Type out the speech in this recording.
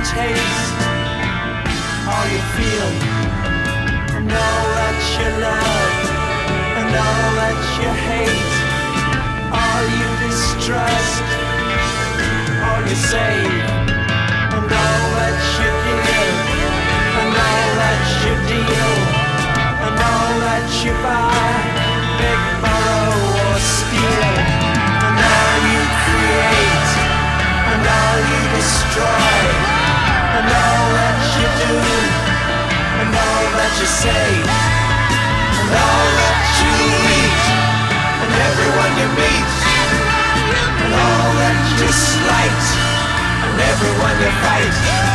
taste, all you feel, and all that you love, and all that you hate, all you distrust, all you save, and all that you give, and all that you deal, and all that you buy, beg, borrow or steal, and all you create, and all you destroy, and all that you do, and all that you say, and all that you eat, and everyone you meet, and all that you slight, and everyone you fight.